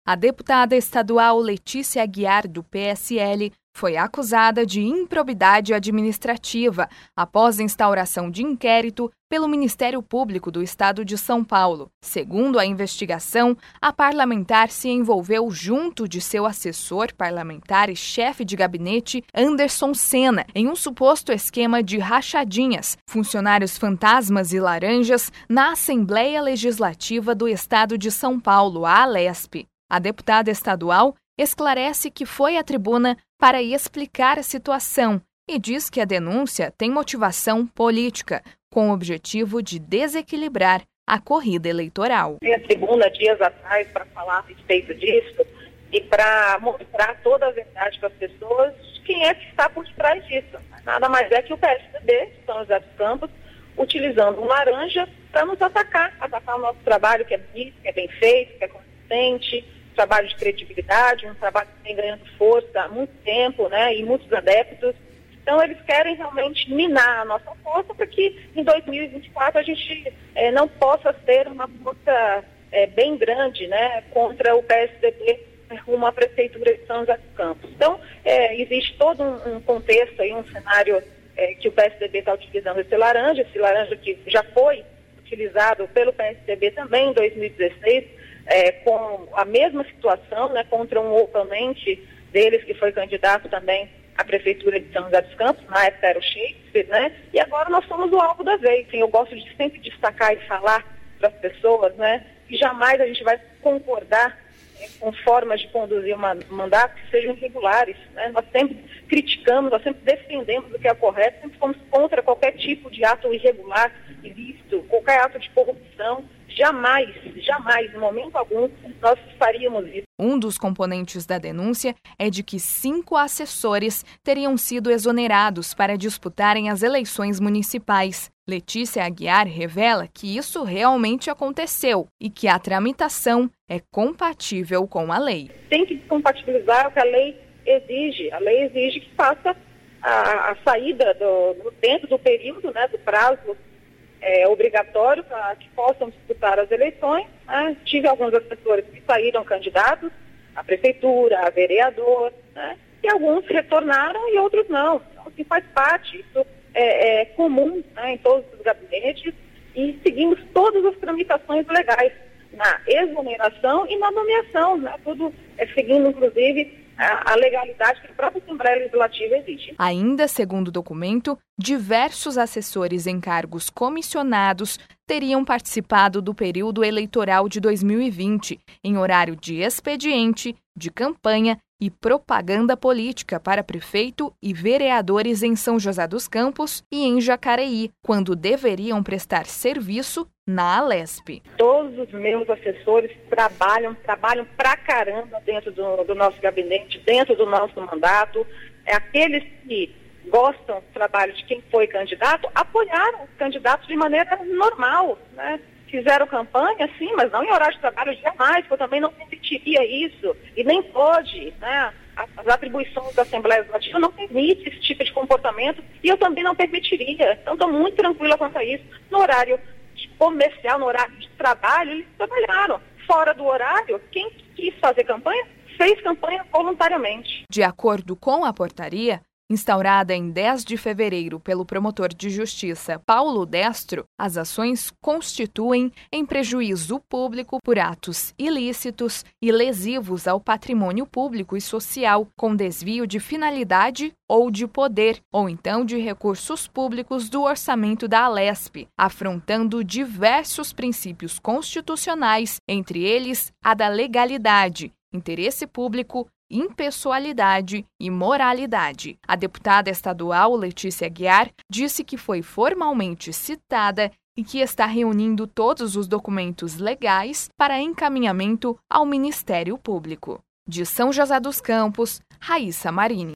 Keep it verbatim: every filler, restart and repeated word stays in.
A deputada estadual Letícia Aguiar, do P S L, foi acusada de improbidade administrativa após a instauração de inquérito pelo Ministério Público do Estado de São Paulo. Segundo a investigação, a parlamentar se envolveu junto de seu assessor parlamentar e chefe de gabinete, Anderson Sena, em um suposto esquema de rachadinhas, funcionários fantasmas e laranjas, na Assembleia Legislativa do Estado de São Paulo, a Alesp. A deputada estadual esclarece que foi à tribuna para explicar a situação e diz que a denúncia tem motivação política, com o objetivo de desequilibrar a corrida eleitoral. Fui à tribuna dias atrás para falar a respeito disso e para mostrar toda a verdade para as pessoas quem é que está por trás disso. Nada mais é que o P S D B, São José dos Campos, utilizando um laranja para nos atacar, atacar o nosso trabalho que é bonito, que é bem feito, que é consistente, trabalho de credibilidade, um trabalho que vem ganhando força há muito tempo, né, e muitos adeptos. Então, eles querem realmente minar a nossa força para que em dois mil e vinte e quatro a gente é, não possa ter uma força é, bem grande, né, contra o P S D B rumo à Prefeitura de São José dos Campos. Então, é, existe todo um, um contexto aí, um cenário é, que o P S D B está utilizando esse laranja, esse laranja que já foi utilizado pelo P S D B também em dois mil e dezesseis, É, com a mesma situação, né, contra um oponente deles que foi candidato também à Prefeitura de São José dos Campos, na época era o Shakespeare, né, e agora nós somos o alvo da vez. Assim, eu gosto de sempre destacar e falar para as pessoas, né, que jamais a gente vai concordar é, com formas de conduzir uma, um mandato que sejam irregulares, né, nós sempre criticamos, nós sempre defendemos o que é correto, sempre fomos contra qualquer tipo de ato irregular, ilícito, qualquer ato de corrupção. Jamais, jamais, em momento algum, nós faríamos isso. Um dos componentes da denúncia é de que cinco assessores teriam sido exonerados para disputarem as eleições municipais. Letícia Aguiar revela que isso realmente aconteceu e que a tramitação é compatível com a lei. Tem que compatibilizar o que a lei exige. A lei exige que faça a, a saída do, do, dentro do período, né, do prazo É, obrigatório para que possam disputar as eleições. Né? Tive alguns assessores que saíram candidatos à prefeitura, a vereador, né? E alguns retornaram e outros não. Então, assim, faz parte, isso é, é comum, né, em todos os gabinetes, e seguimos todas as tramitações legais na exoneração e na nomeação, né? Tudo é seguindo, inclusive, a legalidade que a própria Assembleia Legislativa exige. Ainda segundo o documento, diversos assessores em cargos comissionados teriam participado do período eleitoral de dois mil e vinte, em horário de expediente, de campanha e propaganda política para prefeito e vereadores em São José dos Campos e em Jacareí, quando deveriam prestar serviço na Alesp. Todos os meus assessores trabalham, trabalham pra caramba dentro do, do nosso gabinete, dentro do nosso mandato. É aqueles que gostam do trabalho de quem foi candidato, apoiaram os candidatos de maneira normal, né? Fizeram campanha, sim, mas não em horário de trabalho, jamais, porque eu também não permitiria isso, e nem pode, né? As atribuições da Assembleia Legislativa não permitem esse tipo de comportamento, e eu também não permitiria. Então, estou muito tranquila quanto a isso. No horário comercial, no horário de trabalho, eles trabalharam. Fora do horário, quem quis fazer campanha, fez campanha voluntariamente. De acordo com a portaria, instaurada em dez de fevereiro pelo promotor de justiça Paulo Destro, as ações constituem em prejuízo público por atos ilícitos e lesivos ao patrimônio público e social, com desvio de finalidade ou de poder, ou então de recursos públicos do orçamento da Alesp, afrontando diversos princípios constitucionais, entre eles a da legalidade, interesse público, impessoalidade e moralidade. A deputada estadual Letícia Aguiar disse que foi formalmente citada e que está reunindo todos os documentos legais para encaminhamento ao Ministério Público. De São José dos Campos, Raíssa Marini.